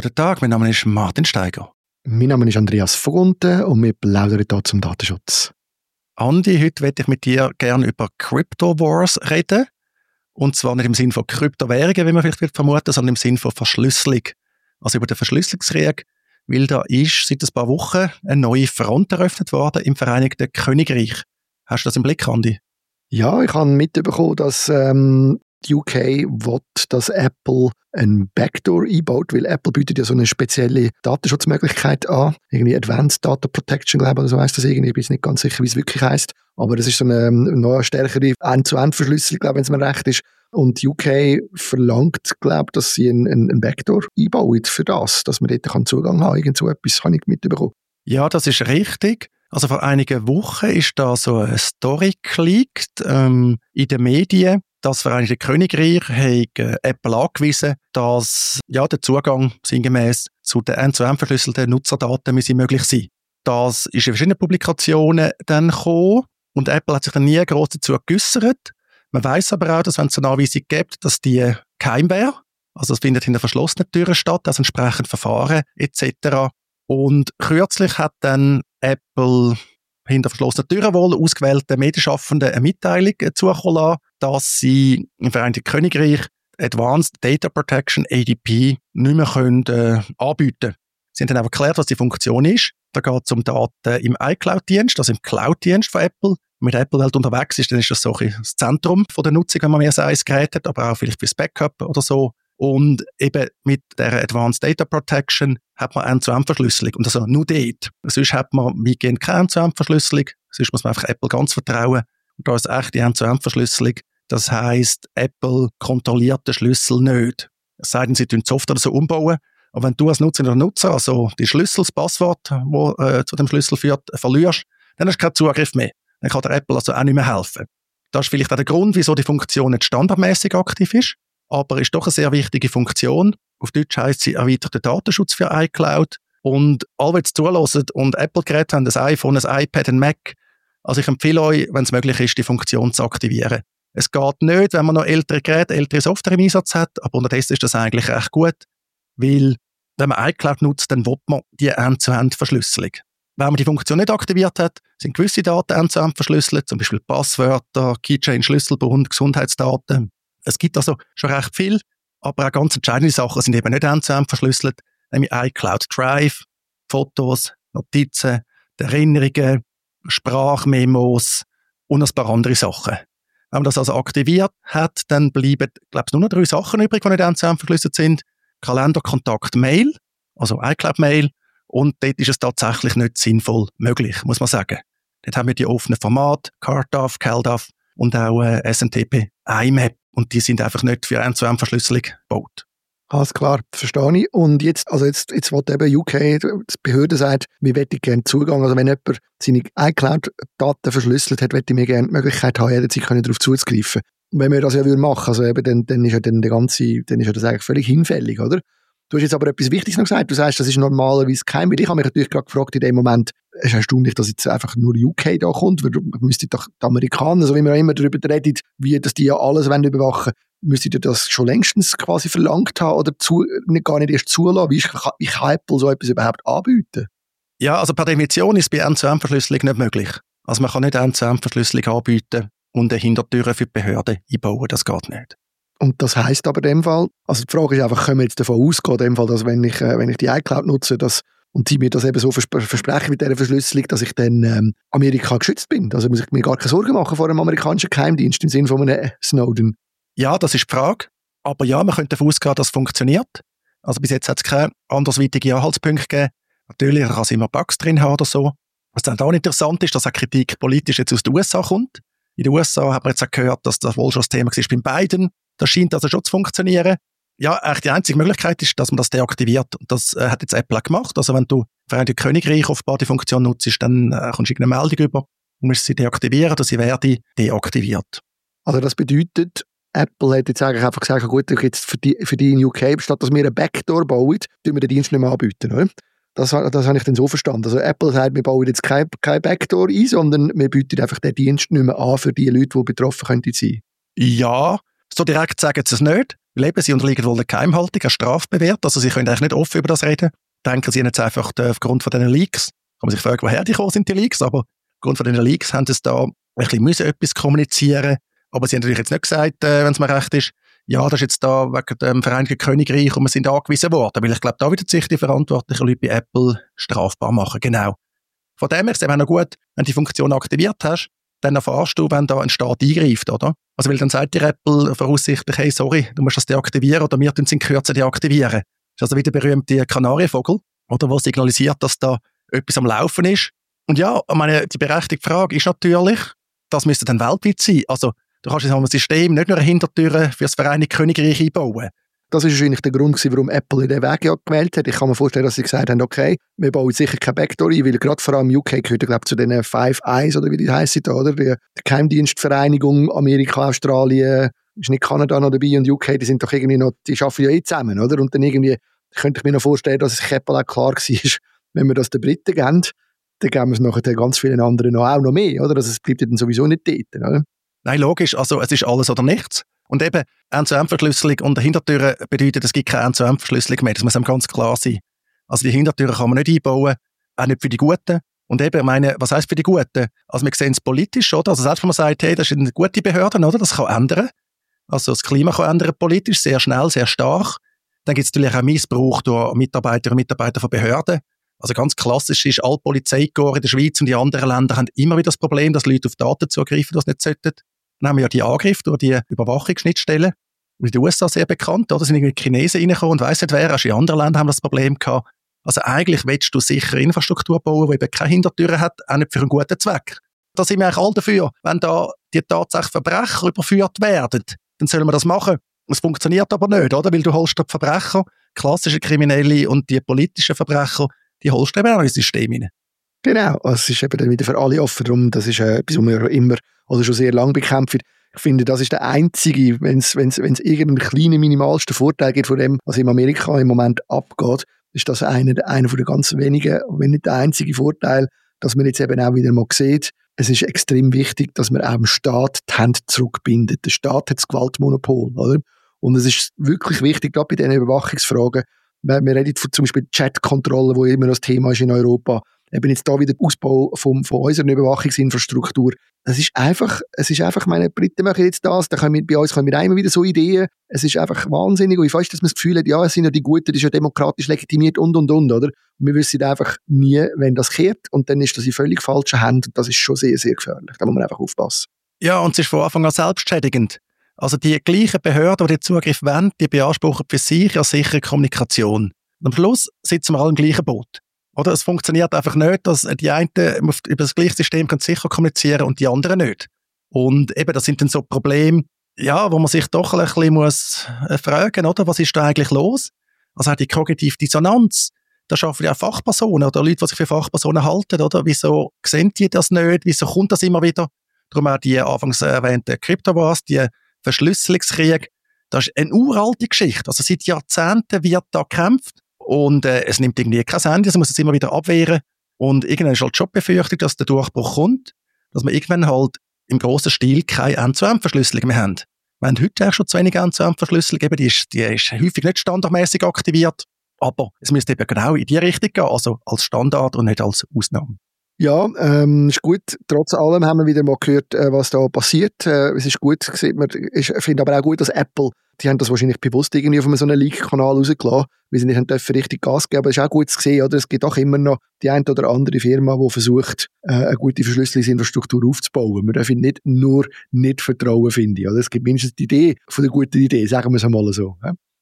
Guten Tag, mein Name ist Martin Steiger. Mein Name ist Andreas Vogunten und wir plaudern hier zum Datenschutz. Andi, heute möchte ich mit dir gerne über Crypto Wars reden. Und zwar nicht im Sinne von Kryptowährungen, wie man vielleicht vermuten, sondern im Sinne von Verschlüsselung. Also über den Verschlüsselungskrieg, weil da ist seit ein paar Wochen eine neue Front eröffnet worden im Vereinigten Königreich. Hast du das im Blick, Andi? Ja, ich habe mitbekommen, dass die UK will, dass Apple ein Backdoor einbaut, weil Apple bietet ja so eine spezielle Datenschutzmöglichkeit an. Irgendwie Advanced Data Protection, glaube ich, oder so heisst das irgendwie. Ich bin nicht ganz sicher, wie es wirklich heisst. Aber das ist so eine neue, stärkere End-zu-End-Verschlüsselung, glaube ich, wenn es mir recht ist. Und die UK verlangt, glaube ich, dass sie einen Backdoor einbauen für das, dass man dort Zugang haben kann. Irgend so etwas habe ich mitbekommen. Ja, das ist richtig. Also vor einigen Wochen ist da so eine Story geleakt in den Medien. Das Vereinigte Königreich hat Apple angewiesen, dass der Zugang sinngemäß zu den end-zu-end verschlüsselten Nutzerdaten möglich sein. Das ist in verschiedenen Publikationen dann gekommen und Apple hat sich dann nie gross dazu geäussert. Man weiss aber auch, dass wenn es eine Anweisung gibt, dass die geheim wäre. Also es findet hinter verschlossenen Türen statt, also entsprechend Verfahren etc. Und kürzlich hat dann Apple hinter verschlossenen Türen wohl ausgewählten Medienschaffenden eine Mitteilung zukommen lassen, dass sie im Vereinigten Königreich Advanced Data Protection, ADP, nicht mehr anbieten können. Sie haben dann auch erklärt, was die Funktion ist. Da geht es um Daten im iCloud-Dienst, also im Cloud-Dienst von Apple. Wenn man mit Apple halt unterwegs ist, dann ist das so das Zentrum von der Nutzung, wenn man mehr als ein Gerät hat, aber auch vielleicht fürs Backup oder so. Und eben mit der Advanced Data Protection hat man End-zu-End-Verschlüsselung. Und also nur dort. Sonst hat man weitgehend keine End-zu-End-Verschlüsselung. Sonst muss man einfach Apple ganz vertrauen. Und da ist echte End-zu-End-Verschlüsselung. Das heisst, Apple kontrolliert den Schlüssel nicht. Es sei denn, sie tun die Software so umbauen. Aber wenn du als Nutzer oder Nutzer also die Schlüssel, das Passwort, das zu dem Schlüssel führt, verlierst, dann hast du keinen Zugriff mehr. Dann kann der Apple also auch nicht mehr helfen. Das ist vielleicht auch der Grund, wieso die Funktion nicht standardmäßig aktiv ist. Aber ist doch eine sehr wichtige Funktion. Auf Deutsch heisst sie erweiterter Datenschutz für iCloud. Und alle, die jetzt zulassen und Apple-Geräte haben, ein iPhone, ein iPad, ein Mac. Also ich empfehle euch, wenn es möglich ist, die Funktion zu aktivieren. Es geht nicht, wenn man noch ältere Geräte, ältere Software im Einsatz hat, aber unterdessen ist das eigentlich recht gut, weil wenn man iCloud nutzt, dann will man die End-zu-End-Verschlüsselung. Wenn man die Funktion nicht aktiviert hat, sind gewisse Daten End-zu-End verschlüsselt, zum Beispiel Passwörter, Keychain, Schlüsselbund, Gesundheitsdaten. Es gibt also schon recht viel, aber auch ganz entscheidende Sachen sind eben nicht End-zu-End verschlüsselt, nämlich iCloud Drive, Fotos, Notizen, Erinnerungen, Sprachmemos und ein paar andere Sachen. Wenn man das also aktiviert hat, dann bleiben, glaube ich, nur noch 3 Sachen übrig, die nicht End-zu-End verschlüsselt sind. Kalender, Kontakt, Mail, also iCloud-Mail. Und dort ist es tatsächlich nicht sinnvoll möglich, muss man sagen. Dort haben wir die offenen Formate, CardDAV, CalDAV und auch SMTP IMAP. Und die sind einfach nicht für End-zu-End-Verschlüsselung gebaut. Alles klar, verstehe ich. Und jetzt will eben UK, die Behörde sagt, wir möchten gerne Zugang. Also wenn jemand seine iCloud-Daten verschlüsselt hat, möchte ich gerne die Möglichkeit haben, jederzeit darauf zuzugreifen. Und wenn wir das ja machen würden, also eben, dann ist ja das eigentlich völlig hinfällig, oder? Du hast jetzt aber etwas Wichtiges noch gesagt. Du sagst, das ist normalerweise geheim. Ich habe mich natürlich gerade gefragt in dem Moment, es ist erstaunlich, dass jetzt einfach nur UK da kommt, weil man müsste doch die Amerikaner, so wie wir immer darüber reden, wie dass die ja alles überwachen wollen, müsste ihr das schon längstens quasi verlangt haben oder gar nicht erst zulassen? Wie kann Apple so etwas überhaupt anbieten? Ja, also per Definition ist bei End-zu-End-Verschlüsselung nicht möglich. Also man kann nicht End-zu-End-Verschlüsselung anbieten und eine Hintertür für die Behörden einbauen, das geht nicht. Und das heisst aber in dem Fall, also die Frage ist einfach, können wir jetzt davon ausgehen, in dem Fall, dass wenn ich die iCloud nutze, und sie mir das eben so versprechen mit dieser Verschlüsselung, dass ich dann Amerika geschützt bin. Also muss ich mir gar keine Sorgen machen vor einem amerikanischen Geheimdienst im Sinne von einem Snowden. Ja, das ist die Frage. Aber ja, man könnte davon ausgehen, dass es funktioniert. Also bis jetzt hat es keine andersweitige Anhaltspunkte gegeben. Natürlich kann es immer Bugs drin haben oder so. Was dann auch interessant ist, dass auch Kritik politisch jetzt aus den USA kommt. In den USA haben wir jetzt auch gehört, dass das wohl schon das Thema war bei Biden. Das scheint also schon zu funktionieren. Ja, eigentlich die einzige Möglichkeit ist, dass man das deaktiviert. Und das hat jetzt Apple auch gemacht. Also wenn du Vereinigtes Königreich offenbar die Funktion nutzt, dann kommst du irgendeine Meldung über und musst sie deaktivieren, oder sie werde deaktiviert. Also das bedeutet, Apple hat jetzt eigentlich einfach gesagt, gut, jetzt für die in UK, statt dass wir eine Backdoor bauen, tun wir den Dienst nicht mehr anbieten, oder? Das habe ich dann so verstanden. Also Apple sagt, wir bauen jetzt keine Backdoor ein, sondern wir bieten einfach den Dienst nicht mehr an für die Leute, die betroffen könnten sein. Ja, so direkt sagen sie es nicht. Weil eben, sie unterliegen wohl der Geheimhaltung, als strafbewehrt, also sie können eigentlich nicht offen über das reden. Denken sie jetzt einfach aufgrund von diesen Leaks, kann man sich fragen, woher die gekommen sind, die Leaks, aber aufgrund von diesen Leaks haben sie da ein bisschen müssen etwas kommunizieren, aber sie haben natürlich jetzt nicht gesagt, wenn es mir recht ist, ja, das ist jetzt da wegen dem Vereinigten Königreich und wir sind angewiesen worden, weil ich glaube, da wird sich die verantwortlichen Leute bei Apple strafbar machen, genau. Von dem her ist es eben auch noch gut, wenn du die Funktion aktiviert hast, dann erfährst du, wenn da ein Staat eingreift, oder? Also weil dann sagt dir Apple voraussichtlich, hey, sorry, du musst das deaktivieren oder wir tun es in Kürze deaktivieren. Das ist also wie der berühmte Kanarienvogel, oder, wo signalisiert, dass da etwas am Laufen ist. Und ja, ich meine, die berechtigte Frage ist natürlich, das müsste dann weltweit sein. Also du kannst in so einem System nicht nur eine Hintertür für das Vereinigte Königreich einbauen. Das war wahrscheinlich der Grund, warum Apple den Weg ja gewählt hat. Ich kann mir vorstellen, dass sie gesagt haben, okay, wir bauen sicher kein Backdoor ein, weil gerade vor allem UK gehört, glaube ich, zu den Five Eyes, oder wie die heissen, oder? Die Geheimdienstvereinigung Amerika, Australien, ist nicht Kanada noch dabei und UK, die sind doch irgendwie noch, die arbeiten ja zusammen, oder? Und dann irgendwie könnte ich mir noch vorstellen, dass es Apple auch klar war, wenn wir das den Briten geben, dann geben wir es nachher ganz vielen anderen noch, auch noch mehr, oder? Also es bleibt dann sowieso nicht dort, oder? Nein, logisch, also es ist alles oder nichts. Und eben, End-zu-End-Verschlüsselung und der Hintertür bedeutet, es gibt keine End-zu-End-Verschlüsselung mehr. Das muss einem ganz klar sein. Also die Hintertüren kann man nicht einbauen, auch nicht für die Guten. Und eben, ich meine, was heisst für die Guten? Also wir sehen es politisch, oder? Also selbst wenn man sagt, hey, das ist eine gute Behörde, oder? Das kann ändern. Also das Klima kann ändern politisch, sehr schnell, sehr stark. Dann gibt es natürlich auch Missbrauch durch Mitarbeiterinnen und Mitarbeiter von Behörden. Also ganz klassisch ist, alle Polizeikorps in der Schweiz und in anderen Ländern haben immer wieder das Problem, dass Leute auf Daten zugreifen, die sie nicht sollten. Dann haben wir ja die Angriffe durch die Überwachungsschnittstellen. In den USA sehr bekannt, oder? Da sind irgendwie Chinesen reingekommen und weiss nicht wer, auch in anderen Ländern haben wir das Problem gehabt. Also eigentlich willst du sicher Infrastruktur bauen, die eben keine Hintertüren hat, auch nicht für einen guten Zweck. Da sind wir eigentlich alle dafür. Wenn da die tatsächlich Verbrecher überführt werden, dann sollen wir das machen. Es funktioniert aber nicht, oder? Weil du holst die Verbrecher, klassische Kriminelle und die politischen Verbrecher, die holst du eben auch in das System rein. Genau, also es ist eben dann wieder für alle offen. Darum, das ist etwas, was wir immer oder schon sehr lange bekämpfen. Ich finde, das ist der einzige, wenn es irgendeinen kleinen, minimalsten Vorteil gibt von dem, was in Amerika im Moment abgeht, ist das einer von den ganz wenigen, wenn nicht der einzige Vorteil, dass man jetzt eben auch wieder mal sieht, es ist extrem wichtig, dass man auch dem Staat die Hände zurückbindet. Der Staat hat das Gewaltmonopol, oder? Und es ist wirklich wichtig, gerade bei diesen Überwachungsfragen, wir reden von zum Beispiel Chat-Kontrollen, wo immer noch das Thema ist in Europa, eben jetzt da wieder der Ausbau von unserer Überwachungsinfrastruktur. Es ist einfach, meine Briten machen jetzt das, bei uns kommen wir immer wieder so Ideen. Es ist einfach wahnsinnig und ich weiß, dass man das Gefühl hat, ja, es sind ja die Guten, das ist ja demokratisch legitimiert und, oder? Und wir wissen einfach nie, wenn das kehrt und dann ist das in völlig falschen Händen und das ist schon sehr, sehr gefährlich. Da muss man einfach aufpassen. Ja, und es ist von Anfang an selbstschädigend. Also die gleichen Behörden, die den Zugriff wollen, die beanspruchen für sich ja sichere Kommunikation. Und am Schluss sitzen wir alle im gleichen Boot. Oder? Es funktioniert einfach nicht, dass die einen über das gleiche System sicher kommunizieren und die anderen nicht. Und eben, das sind dann so Probleme, ja, wo man sich doch ein bisschen muss fragen, oder? Was ist da eigentlich los? Also auch die kognitive Dissonanz. Da arbeiten ja auch Fachpersonen oder Leute, die sich für Fachpersonen halten, oder? Wieso sehen die das nicht? Wieso kommt das immer wieder? Darum auch die anfangs erwähnte Cryptowars, die Verschlüsselungskrieg. Das ist eine uralte Geschichte. Also seit Jahrzehnten wird da gekämpft. Und es nimmt irgendwie kein Ende, es muss es immer wieder abwehren. Und irgendwann ist halt schon Befürchtung, dass der Durchbruch kommt, dass wir irgendwann halt im grossen Stil keine End-zu-End-Verschlüsselung mehr haben. Wir haben heute auch schon zu wenig End-zu-End-Verschlüsselung, eben die ist häufig nicht standardmäßig aktiviert, aber es müsste eben genau in die Richtung gehen, also als Standard und nicht als Ausnahme. Ja, ist gut. Trotz allem haben wir wieder mal gehört, was da passiert. Es ist gut, sieht man. Ich finde aber auch gut, dass Apple, die haben das wahrscheinlich bewusst irgendwie auf so einen Leak-Kanal rausgelassen, weil sie nicht dürfen richtig Gas geben. Aber es ist auch gut zu sehen, oder? Es gibt auch immer noch die eine oder andere Firma, die versucht, eine gute Verschlüsselungsinfrastruktur aufzubauen. Man darf nicht nur nicht vertrauen, finde ich. Oder? Es gibt mindestens die Idee von der guten Idee, sagen wir es einmal so. Ja?